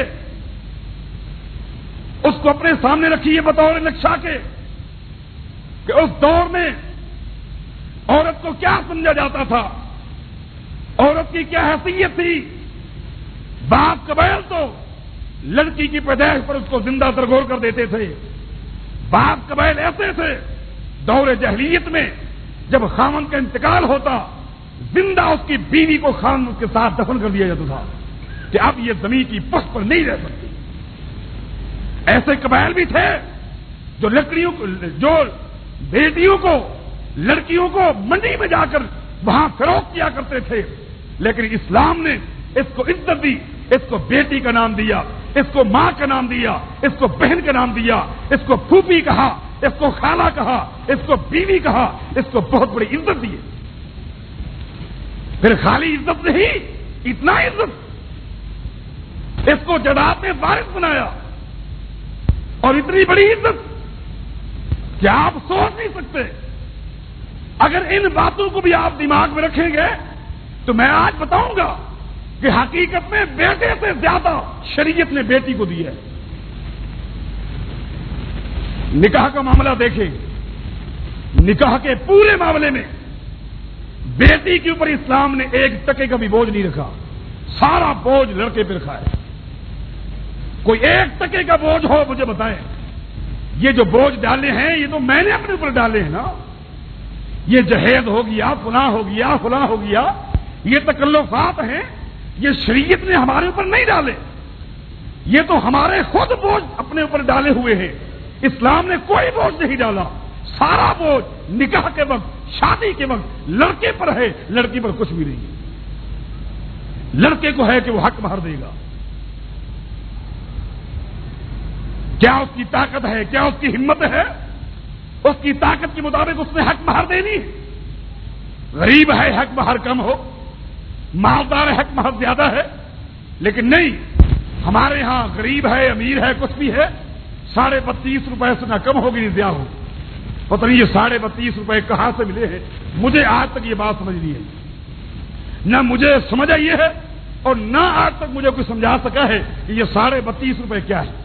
اس کو اپنے سامنے رکھیے بطور نقشہ کے کہ اس دور میں عورت کو کیا سمجھا جاتا تھا، عورت کی کیا حیثیت تھی۔ بعض قبائل تو لڑکی کی پیدائش پر اس کو زندہ درگور کر دیتے تھے، بعض قبائل ایسے تھے دور جاہلیت میں جب خاوند کا انتقال ہوتا زندہ اس کی بیوی کو خاوند کے ساتھ دفن کر دیا جاتا تھا کہ اب یہ زمین کی پشت پر نہیں رہ سکتی۔ ایسے قبائل بھی تھے جو بیٹیوں کو لڑکیوں کو منڈی میں جا کر وہاں فروخت کیا کرتے تھے، لیکن اسلام نے اس کو عزت دی، اس کو بیٹی کا نام دیا، اس کو ماں کا نام دیا، اس کو بہن کا نام دیا، اس کو پھوپھی کہا، اس کو خالہ کہا، اس کو بیوی کہا، اس کو بہت بڑی عزت دی۔ پھر خالی عزت نہیں، اتنا عزت، اس کو جائیداد میں وارث بنایا، اور اتنی بڑی عزت کہ آپ سوچ نہیں سکتے۔ اگر ان باتوں کو بھی آپ دماغ میں رکھیں گے تو میں آج بتاؤں گا کہ حقیقت میں بیٹے سے زیادہ شریعت نے بیٹی کو دی ہے۔ نکاح کا معاملہ دیکھیں، نکاح کے پورے معاملے میں بیٹی کے اوپر اسلام نے ایک ٹکے کا بھی بوجھ نہیں رکھا، سارا بوجھ لڑکے پہ رکھا ہے۔ کوئی ایک ٹکے کا بوجھ ہو مجھے بتائیں۔ یہ جو بوجھ ڈالے ہیں یہ تو میں نے اپنے اوپر ڈالے ہیں نا، یہ جہیز ہو گیا، فلاں ہو گیا، فلاں ہو گیا، یہ تکلفات ہیں، یہ شریعت نے ہمارے اوپر نہیں ڈالے، یہ تو ہمارے خود بوجھ اپنے اوپر ڈالے ہوئے ہیں۔ اسلام نے کوئی بوجھ نہیں ڈالا، سارا بوجھ نکاح کے وقت، شادی کے وقت لڑکے پر ہے، لڑکی پر کچھ بھی نہیں۔ لڑکے کو ہے کہ وہ حق مہر دے گا، کیا اس کی طاقت ہے، کیا اس کی ہمت ہے، اس کی طاقت کے مطابق اس نے حق مہر دینی۔ غریب ہے حق مہر کم ہو، مالدار حق مہر زیادہ ہے، لیکن نہیں، ہمارے ہاں غریب ہے، امیر ہے، کچھ بھی ہے، 32.5 روپے سے نہ کم ہوگی نہ زیادہ ہو۔ پتہ نہیں یہ 32.5 روپے کہاں سے ملے ہیں، مجھے آج تک یہ بات سمجھ نہیں ہے، نہ مجھے سمجھ آئی ہے اور نہ آج تک مجھے کوئی سمجھا سکا ہے کہ یہ 32.5 روپے کیا ہے۔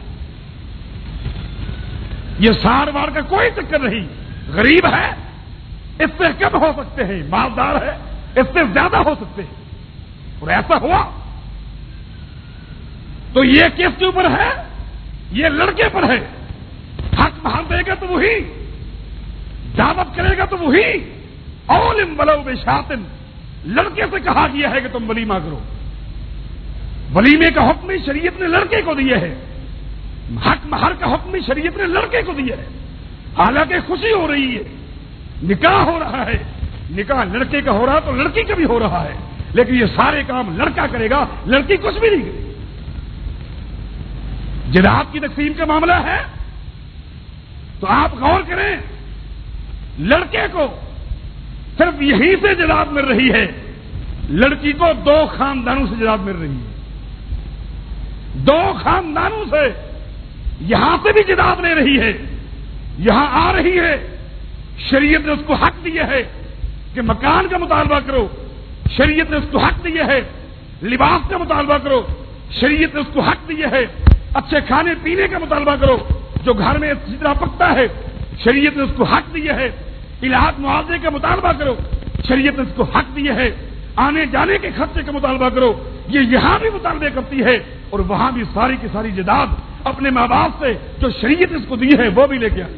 یہ ساڑ بار کا کوئی چکر نہیں، غریب ہے اس سے کم ہو سکتے ہیں، مالدار ہے اس سے زیادہ ہو سکتے ہیں، اور ایسا ہوا تو یہ کس کے اوپر ہے؟ یہ لڑکے پر ہے۔ حق مہر دے گا تو وہی، دعوت کرے گا تو وہی، اولم ولو بشاتن، لڑکے سے کہا گیا ہے کہ تم ولیمہ کرو۔ ولیمے کا حکم شریعت نے لڑکے کو دیا ہے، حق مہر کا حکم شریعت نے لڑکے کو دیا ہے۔ حالانکہ خوشی ہو رہی ہے، نکاح ہو رہا ہے، نکاح لڑکے کا ہو رہا تو لڑکی کا بھی ہو رہا ہے، لیکن یہ سارے کام لڑکا کرے گا، لڑکی کچھ بھی نہیں کرے گی۔ جائیداد کی تقسیم کا معاملہ ہے تو آپ غور کریں، لڑکے کو صرف یہیں سے جائیداد مل رہی ہے، لڑکی کو 2 خاندانوں سے جائیداد مل رہی ہے، 2 خاندانوں سے یہاں سے بھی جائیداد لے رہی ہے، یہاں آ رہی ہے، شریعت نے اس کو حق دیا ہے کہ مکان کا مطالبہ کرو، شریعت نے اس کو حق دیا ہے لباس کا مطالبہ کرو، شریعت نے اس کو حق دیا ہے اچھے کھانے پینے کا مطالبہ کرو، جو گھر میں اچھی طرح پکتا ہے شریعت نے اس کو حق دیا ہے علاج معاوضے کا مطالبہ کرو، شریعت نے اس کو حق دیا ہے آنے جانے کے خرچے کا مطالبہ کرو، یہ یہاں بھی مطالبے کرتی ہے اور وہاں بھی ساری کی ساری جائیداد اپنے ماں باپ سے جو شریعت اس کو دی ہے وہ بھی لے کے آئی۔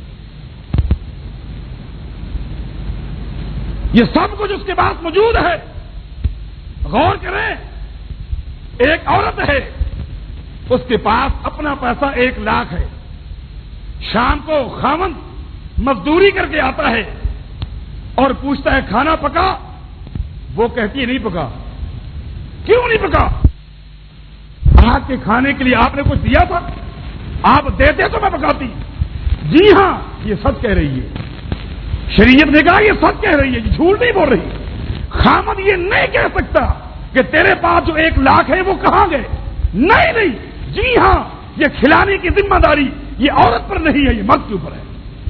یہ سب کچھ اس کے پاس موجود ہے۔ غور کریں، ایک عورت ہے اس کے پاس اپنا پیسہ 1 لاکھ ہے، شام کو خاوند مزدوری کر کے آتا ہے اور پوچھتا ہے کھانا پکا، وہ کہتی ہے نہیں پکا۔ کیوں نہیں پکا؟ آج کے کھانے کے لیے آپ نے کچھ دیا تھا؟ آپ دیتے تو میں پکاتی۔ جی ہاں، یہ سچ کہہ رہی ہے، شریعت نے کہا یہ سچ کہہ رہی ہے، یہ جھوٹ نہیں بول رہی۔ خامد یہ نہیں کہہ سکتا کہ تیرے پاس جو 1 لاکھ ہے وہ کہاں گئے، نہیں، جی ہاں، یہ کھلانے کی ذمہ داری یہ عورت پر نہیں ہے، یہ مرد کے اوپر ہے۔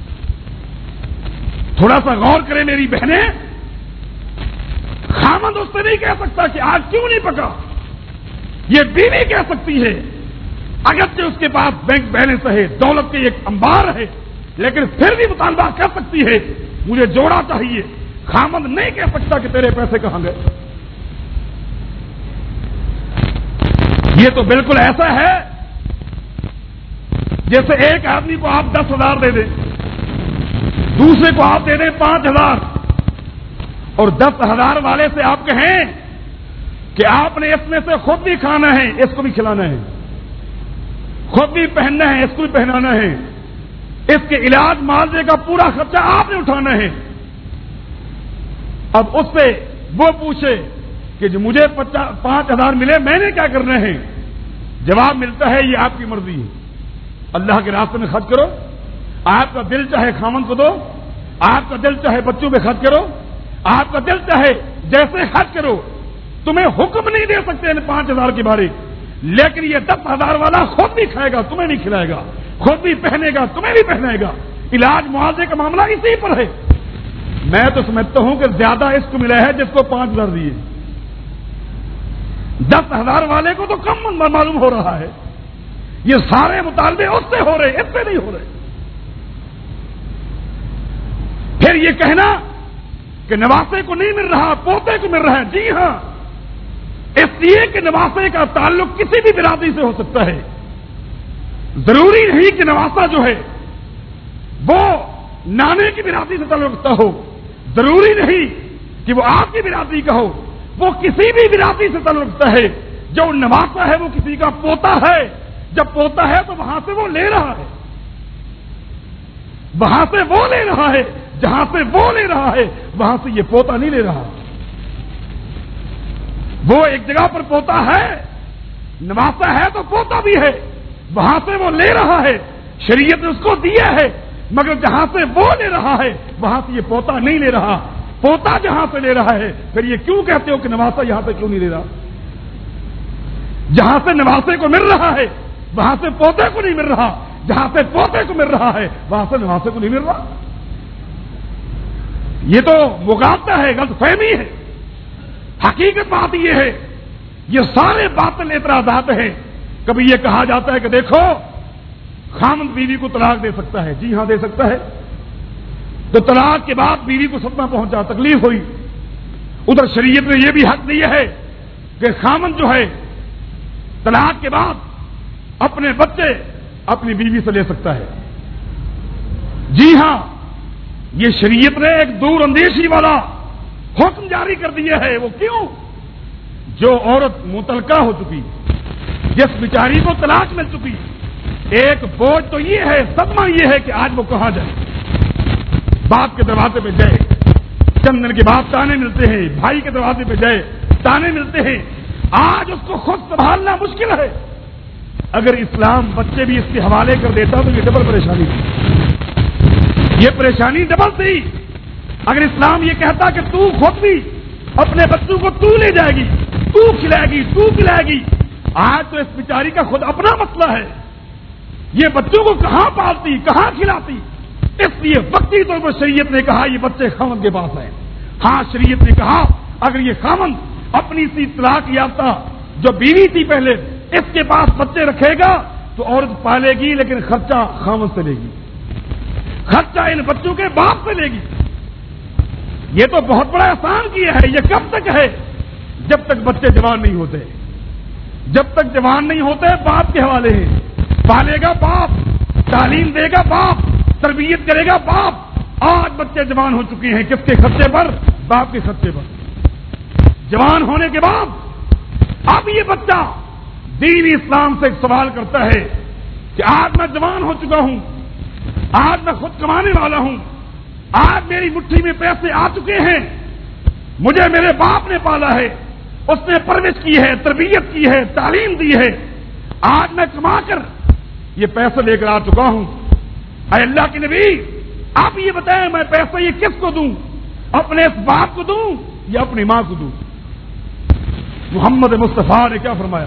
تھوڑا سا غور کریں میری بہنیں، خامد اس سے نہیں کہہ سکتا کہ آج کیوں نہیں پکا، یہ بیوی کہہ سکتی ہے، اگرچہ اس کے پاس بینک بیلنس ہے، دولت کے ایک انبار ہے، لیکن پھر بھی مطالبہ کر سکتی ہے مجھے جوڑا چاہیے۔ خامد نہیں کہہ سکتا کہ تیرے پیسے کہاں گئے۔ یہ تو بالکل ایسا ہے جیسے ایک آدمی کو آپ 10,000 دے دیں، دوسرے کو آپ دے دیں 5,000 اور 10,000 والے سے آپ کہیں کہ آپ نے اس میں سے خود بھی کھانا ہے، اس کو بھی کھلانا ہے، خود بھی پہننا ہے، اس کو بھی پہنانا ہے، اس کے علاج معالجے کا پورا خرچہ آپ نے اٹھانا ہے۔ اب اس سے وہ پوچھے کہ جو مجھے 5,000 ملے میں نے کیا کرنا ہے، جواب ملتا ہے یہ آپ کی مرضی ہے، اللہ کے راستے میں خرچ کرو، آپ کا دل چاہے خامن کو دو، آپ کا دل چاہے بچوں پہ خرچ کرو، آپ کا دل چاہے جیسے خرچ کرو، تمہیں حکم نہیں دے سکتے ان 5,000 کے بارے، لیکن یہ 10,000 والا خود بھی کھائے گا تمہیں نہیں کھلائے گا، خود بھی پہنے گا تمہیں بھی پہنائے گا۔ علاج معاوضے کا معاملہ اسی پر ہے۔ میں تو سمجھتا ہوں کہ زیادہ اس کو ملا ہے جس کو 5,000 دیے، 10,000 والے کو تو کم معلوم ہو رہا ہے۔ یہ سارے مطالبے اس سے ہو رہے، اس سے نہیں ہو رہے۔ پھر یہ کہنا کہ نواسے کو نہیں مل رہا پوتے کو مل رہا ہے، جی ہاں، اس لیے کہ نواسے کا تعلق کسی بھی برادری سے ہو سکتا ہے، ضروری نہیں کہ نواسا جو ہے وہ نانے کی برادری سے تعلق رکھتا ہو، ضروری نہیں کہ وہ آپ کی برادری کا ہو، وہ کسی بھی برادری سے تعلق رکھتا ہے۔ جو نواسا ہے وہ کسی کا پوتا ہے، جب پوتا ہے تو وہاں سے وہ لے رہا ہے، وہاں سے وہ لے رہا ہے، جہاں سے وہ لے رہا ہے وہاں سے یہ پوتا نہیں لے رہا۔ وہ ایک جگہ پر پوتا ہے، نواسا ہے تو پوتا بھی ہے، وہاں سے وہ لے رہا ہے، شریعت نے اس کو دیا ہے، مگر جہاں سے وہ لے رہا ہے وہاں سے یہ پوتا نہیں لے رہا۔ پوتا جہاں سے لے رہا ہے پھر یہ کیوں کہتے ہو کہ نواسا یہاں سے کیوں نہیں لے رہا؟ جہاں سے نواسے کو مل رہا ہے وہاں سے پوتے کو نہیں مل رہا، جہاں سے پوتے کو مل رہا ہے وہاں سے نواسے کو نہیں مل رہا۔ یہ تو مغالطہ ہے، غلط فہمی ہے۔ حقیقت بات یہ ہے، یہ سارے باطل اعتراضات ہیں۔ کبھی یہ کہا جاتا ہے کہ دیکھو خامند بیوی کو طلاق دے سکتا ہے، جی ہاں دے سکتا ہے، تو طلاق کے بعد بیوی کو صدمہ پہنچا، تکلیف ہوئی، ادھر شریعت نے یہ بھی حق دیا ہے کہ خامند جو ہے طلاق کے بعد اپنے بچے اپنی بیوی سے لے سکتا ہے۔ جی ہاں، یہ شریعت نے ایک دور اندیشی والا حکم جاری کر دیا ہے۔ وہ کیوں؟ جو عورت مطلقہ ہو چکی، جس بیچاری کو طلاق مل چکی، ایک بوجھ تو یہ ہے، صدمہ یہ ہے کہ آج وہ کہاں جائے، باپ کے دروازے پہ جائے، چند دن کے بعد تانے ملتے ہیں، بھائی کے دروازے پہ جائے تانے ملتے ہیں، آج اس کو خود سنبھالنا مشکل ہے۔ اگر اسلام بچے بھی اس کے حوالے کر دیتا تو یہ ڈبل پریشانی تھی، یہ پریشانی ڈبل تھی۔ اگر اسلام یہ کہتا کہ تو خود بھی اپنے بچوں کو تو لے جائے گی، تو کھلائے گی، تو پلائے گی، آج تو اس بیچاری کا خود اپنا مسئلہ ہے، یہ بچوں کو کہاں پالتی، کہاں کھلاتی۔ اس لیے وقتی طور پر شریعت نے کہا یہ بچے خاوند کے پاس ہیں۔ ہاں شریعت نے کہا اگر یہ خامند اپنی سی طلاق یافتہ جو بیوی تھی پہلے اس کے پاس بچے رکھے گا تو عورت پالے گی، لیکن خرچہ خامند سے لے گی، خرچہ ان بچوں کے باپ سے لے گی۔ یہ تو بہت بڑا احسان کیا ہے۔ یہ کب تک ہے؟ جب تک بچے جوان نہیں ہوتے، جب تک جوان نہیں ہوتے باپ کے حوالے ہیں، پالے گا باپ، تعلیم دے گا باپ، تربیت کرے گا باپ۔ آج بچے جوان ہو چکے ہیں، کس کے خرچے پر؟ باپ کے خرچے پر۔ جوان ہونے کے بعد اب یہ بچہ دین اسلام سے ایک سوال کرتا ہے کہ آج میں جوان ہو چکا ہوں، آج میں خود کمانے والا ہوں، آج میری مٹھی میں پیسے آ چکے ہیں، مجھے میرے باپ نے پالا ہے، اس نے پرورش کی ہے، تربیت کی ہے، تعلیم دی ہے، آج میں کما کر یہ پیسے لے کر آ چکا ہوں۔ اے اللہ کے نبی آپ یہ بتائیں میں پیسے یہ کس کو دوں؟ اپنے اس باپ کو دوں یا اپنی ماں کو دوں؟ محمد مصطفیٰ نے کیا فرمایا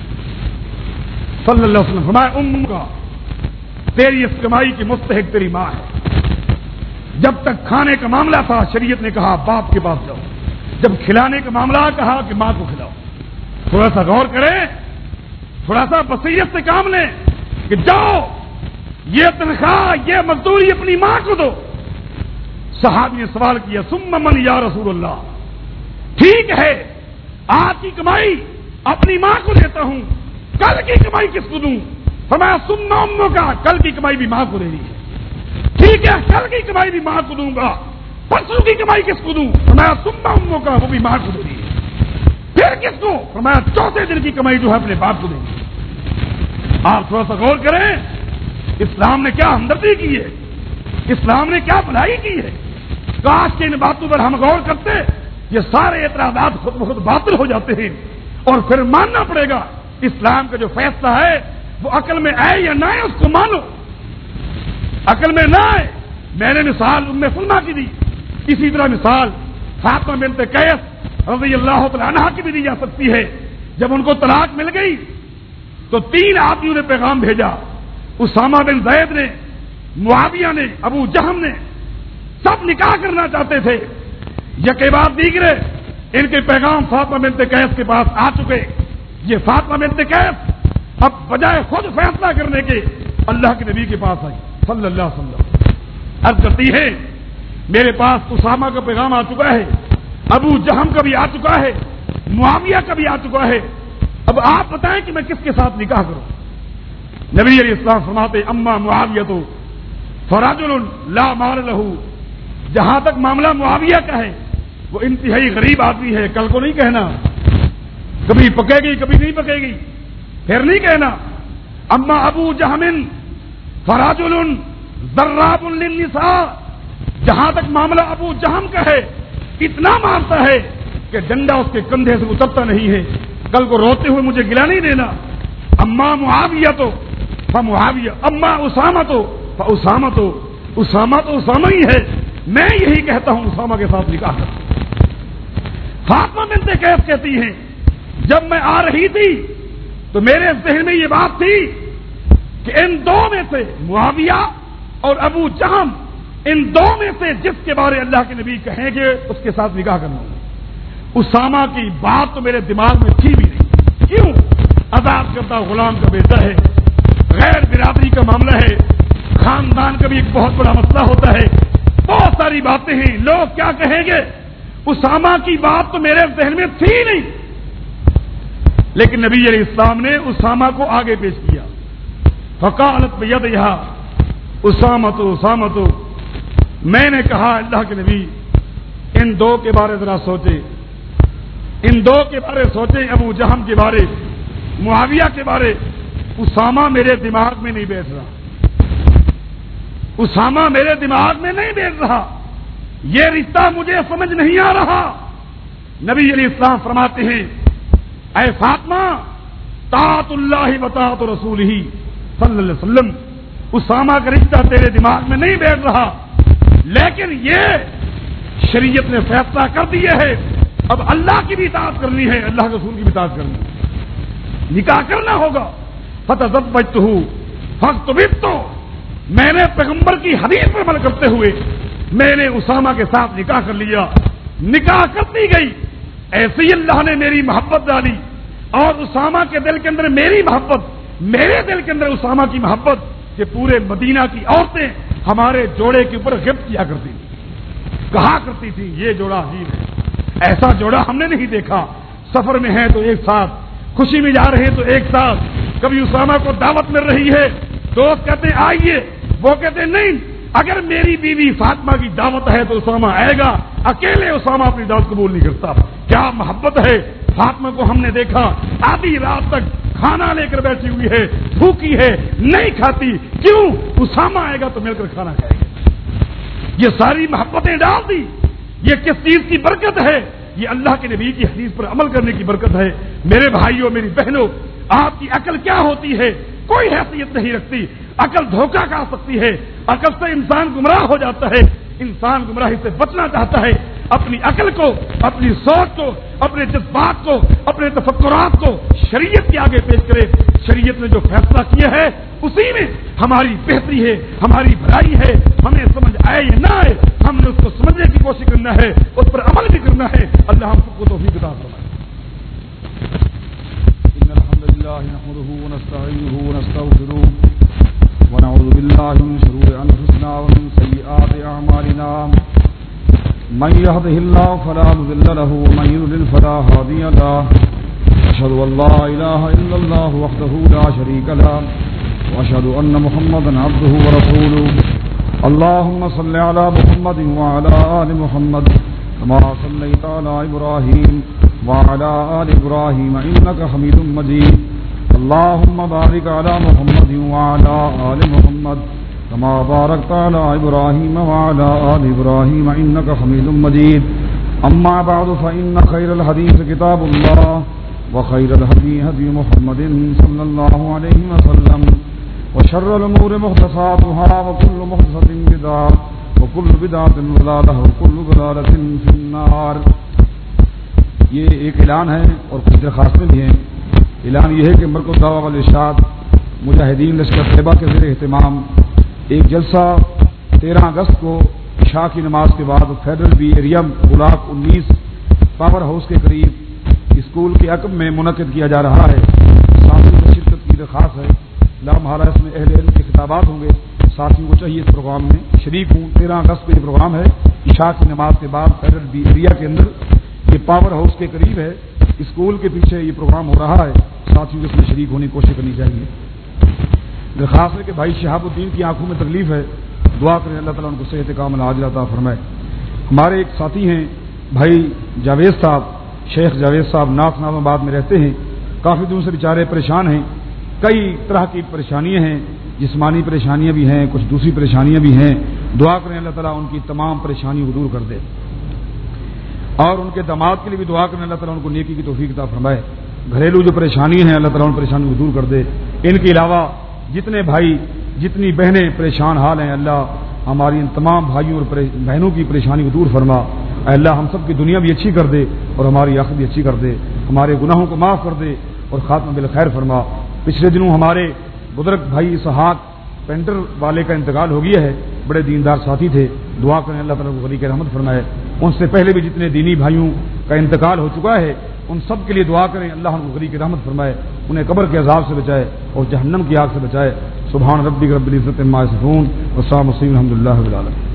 صلی اللہ علیہ وسلم؟ فرمایا ام کا، تیری اس کمائی کی مستحق تیری ماں ہے۔ جب تک کھانے کا معاملہ تھا شریعت نے کہا باپ کے پاس جاؤ، جب کھلانے کا معاملہ کہا کہ ماں کو کھلاؤ۔ تھوڑا سا غور کریں، تھوڑا سا بصیرت سے کام لیں کہ جاؤ یہ تنخواہ یہ مزدوری اپنی ماں کو دو۔ صحابی نے سوال کیا ثم من یا رسول اللہ؟ ٹھیک ہے آج کی کمائی اپنی ماں کو دیتا ہوں، کل کی کمائی کس کو دوں؟ فرمایا ثم امک کا، کل کی کمائی بھی ماں کو دینی ہے۔ ٹھیک ہے کل کی کمائی بھی ماں کو دوں گا، پرسوں کی کمائی کس کو دوں؟ فرمایا ثم امک کا، وہ بھی ماں کو دینی ہے۔ پھر کس کو؟ فرمایا چوتھے دن کی کمائی جو ہے اپنے باپ کو دینی ہے۔ آپ تھوڑا سا غور کریں اسلام نے کیا ہمدردی کی ہے، اسلام نے کیا بھلائی کی ہے۔ کاش کے ان باتوں پر ہم غور کرتے، یہ سارے اعتراضات خود بخود باطل ہو جاتے ہیں، اور پھر ماننا پڑے گا اسلام کا جو فیصلہ ہے وہ عقل میں آئے یا نہ آئے اس کو مانو۔ عقل میں نہ آئے، میں نے مثال ام سلمہ کی دی، اسی طرح مثال فاطمہ بنت قیس رضی اللہ تعالی عنہا کی بھی دی جا سکتی ہے۔ جب ان کو طلاق مل گئی تو 3 آدمیوں نے پیغام بھیجا، اسامہ بن زید نے، معاویہ نے، ابو جہم نے، سب نکاح کرنا چاہتے تھے۔ یکے بعد دیگرے ان کے پیغام فاطمہ بنت قیس کے پاس آ چکے۔ یہ فاطمہ بنت قیس اب بجائے خود فیصلہ کرنے کے اللہ کے نبی کے پاس آئی صلی اللہ علیہ وسلم، عرض کرتی ہے میرے پاس اسامہ کا پیغام آ چکا ہے، ابو جہم کا بھی آ چکا ہے، معاویہ کا بھی آ چکا ہے، اب آپ بتائیں کہ میں کس کے ساتھ نکاح کروں؟ نبی علیہ السلام فرماتے اما معاویہ تو فرجل لا مال لہ، جہاں تک معاملہ معاویہ کا ہے وہ انتہائی غریب آدمی ہے، کل کو نہیں کہنا کبھی پکے گی کبھی نہیں پکے گی، پھر نہیں کہنا۔ اما ابو جہم فرجل ضراب للنساء، جہاں تک معاملہ ابو جہم کا ہے اتنا مارتا ہے کہ ڈنڈا اس کے کندھے سے اترتا نہیں ہے، کل کو روتے ہوئے مجھے گلا نہیں دینا۔ اما معاویہ تو فمعاویہ، اما اسامہ تو فاسامہ، تو اسامہ تو اسامہ ہی ہے، میں یہی کہتا ہوں اسامہ کے ساتھ نکاح کرتا ہوں۔ فاطمہ بنت قیس کہتی ہیں جب میں آ رہی تھی تو میرے ذہن میں یہ بات تھی کہ ان دو میں سے معاویہ اور ابو جہم، ان دو میں سے جس کے بارے اللہ کے نبی کہیں گے اس کے ساتھ نکاح کرنا ہوگا۔ اسامہ کی بات تو میرے دماغ میں تھی بھی نہیں، کیوں؟ آزاد کرتا غلام کا بیٹا ہے، غیر برادری کا معاملہ ہے، خاندان کا بھی ایک بہت بڑا مسئلہ ہوتا ہے، بہت ساری باتیں ہیں، لوگ کیا کہیں گے۔ اسامہ کی بات تو میرے ذہن میں تھی نہیں، لیکن نبی علیہ السلام نے اسامہ کو آگے پیش کیا۔ فقالت بیدہا اسامہ تو میں نے کہا اللہ کے نبی ان دو کے بارے ذرا سوچے، ان دو کے بارے سوچیں، ابو جہم کے بارے، معاویہ کے بارے۔ اسامہ میرے دماغ میں نہیں بیٹھ رہا، اسامہ میرے دماغ میں نہیں بیٹھ رہا، یہ رشتہ مجھے سمجھ نہیں آ رہا۔ نبی علیہ السلام فرماتے ہیں اے فاطمہ طاعت اللہ و طاعت رسولہ صلی اللہ علیہ وسلم، اسامہ کا رشتہ تیرے دماغ میں نہیں بیٹھ رہا، لیکن یہ شریعت نے فیصلہ کر دیا ہے اب اللہ کی بھی اطاعت کرنی ہے، اللہ کے رسول کی بھی اطاعت کرنی ہے، نکاح کرنا ہوگا۔ فتزوجتہ فاختبت، میں نے پیغمبر کی حدیث پر عمل کرتے ہوئے میں نے اسامہ کے ساتھ نکاح کر لیا، نکاح کر دی گئی۔ ایسے ہی اللہ نے میری محبت ڈالی اور اسامہ کے دل کے اندر میری محبت، میرے دل کے اندر اسامہ کی محبت، کہ پورے مدینہ کی عورتیں ہمارے جوڑے کے اوپر غبط کیا کرتی تھی، کہا کرتی تھی یہ جوڑا عجیب ہے، ایسا جوڑا ہم نے نہیں دیکھا، سفر میں ہیں تو ایک ساتھ، خوشی میں جا رہے ہیں تو ایک ساتھ، کبھی اسامہ کو دعوت مل رہی ہے دوست کہتے ہیں آئیے، وہ کہتے ہیں نہیں، اگر میری بیوی فاطمہ کی دعوت ہے تو اسامہ آئے گا، اکیلے اسامہ اپنی دعوت قبول نہیں کرتا۔ کیا محبت ہے! فاطمہ کو ہم نے دیکھا آدھی رات تک کھانا لے کر بیٹھی ہوئی ہے، بھوکی ہے، نہیں کھاتی، کیوں؟ اسامہ آئے گا تو مل کر کھانا کھائے گا۔ یہ ساری محبتیں ڈال دی، یہ کس چیز کی برکت ہے؟ یہ اللہ کے نبی کی حدیث پر عمل کرنے کی برکت ہے۔ میرے بھائیوں، میری بہنوں، آپ کی عقل کیا ہوتی ہے؟ کوئی حیثیت نہیں رکھتی، عقل دھوکہ کھا سکتی ہے، عقل سے انسان گمراہ ہو جاتا ہے، انسان گمراہی سے بچنا چاہتا ہے، اپنی عقل کو، اپنی سوچ کو، اپنے جذبات کو، اپنے تفکرات کو شریعت کے آگے پیش کرے۔ شریعت نے جو فیصلہ کیا ہے اسی میں ہماری بہتری ہے، ہماری بھلائی ہے، ہمیں سمجھ آئے یا نہ آئے ہم نے اس کو سمجھنے کی کوشش کرنا ہے، اس پر عمل بھی کرنا ہے۔ اللہ ہم سب کو توفیق عطا فرمائے۔ ان الحمد للہ نحمده ونستعینه ونستغفره ونعوذ بالله من شرور انفسنا ومن سیئات اعمالنا، من يهده الله فلا مضل له ومن يضلل فلا هادي له، أشهد أن لا إله إلا الله وحده لا شريك له وأشهد أن محمدا عبده ورسوله، اللهم صل على محمد وعلى آل محمد كما صليت على إبراهيم وعلى آل إبراهيم إنك حميد مجيد، اللهم بارك على محمد وعلى آل محمد كما باركت على إبراهيم وعلى آل إبراهيم إنك حميد مجيد، أما بعد فإن خير الحديث كتاب الله وخير الهدي هدي محمد صلى الله عليه وسلم، وشر الأمور محدثاتها وكل محدثة بدعة وكل بدعة ضلالة وكل ضلالة في النار۔ یہ ایک اعلان ہے اور کچھ درخواستیں بھی ہیں۔ اعلان یہ ہے کہ مرکز دعویٰ والارشاد مجاہدین لشکر طیبہ کے زیر اہتمام ایک جلسہ 13 اگست کو عشاء کی نماز کے بعد Federal B area block 19 power house کے قریب اسکول کے عقب میں منعقد کیا جا رہا ہے۔ ساتھیوں کو شرکت کی درخواست ہے، لامحالہ اس میں اہل علم کے خطابات ہوں گے، ساتھیوں کو چاہیے اس پروگرام میں شریک ہوں۔ 13 اگست کو یہ پروگرام ہے، عشاء کی نماز کے بعد فیڈرل بی ایریا کے اندر، یہ پاور ہاؤس کے قریب ہے، اسکول کے پیچھے یہ پروگرام ہو رہا ہے، ساتھیوں کو اس میں شریک ہونے کی کوشش کرنی چاہیے۔ درخواست ہے کہ بھائی شہاب الدین کی آنکھوں میں تکلیف ہے، دعا کریں اللہ تعالیٰ ان کو صحت کامل عاجلہ عطا فرمائے۔ ہمارے ایک ساتھی ہیں بھائی جاوید صاحب، شیخ جاوید صاحب، ناس نام آباد میں رہتے ہیں، کافی دنوں سے بیچارے پریشان ہیں، کئی طرح کی پریشانیاں ہیں، جسمانی پریشانیاں بھی ہیں، کچھ دوسری پریشانیاں بھی ہیں، دعا کریں اللہ تعالیٰ ان کی تمام پریشانیوں کو دور کر دے، اور ان کے داماد کے لیے بھی دعا کریں اللہ تعالیٰ ان کو نیکی کی توفیق عطا فرمائے۔ گھریلو جو پریشانیاں ہیں اللہ تعالیٰ ان پریشانیوں کو دور کر دے۔ ان کے علاوہ جتنے بھائی جتنی بہنیں پریشان حال ہیں، اللہ ہماری ان تمام بھائیوں اور بہنوں کی پریشانی کو دور فرما۔ اے اللہ ہم سب کی دنیا بھی اچھی کر دے اور ہماری آخرت بھی اچھی کر دے، ہمارے گناہوں کو معاف کر دے اور خاتمہ بالخیر فرما۔ پچھلے دنوں ہمارے بزرگ بھائی اسحاق پینٹر والے کا انتقال ہو گیا ہے، بڑے دیندار ساتھی تھے، دعا کریں اللہ تعالیٰ کو غنی کی رحمت فرمائے۔ ان سے پہلے بھی جتنے دینی بھائیوں کا انتقال ہو چکا ہے ان سب کے لیے دعا کریں اللہ ان کو غنی کی رحمت فرمائے، انہیں قبر کے عذاب سے بچائے اور جہنم کی آگ سے بچائے۔ سبحان ربک رب العزت عما یصفون وسلام الحمد للہ رب العالمین۔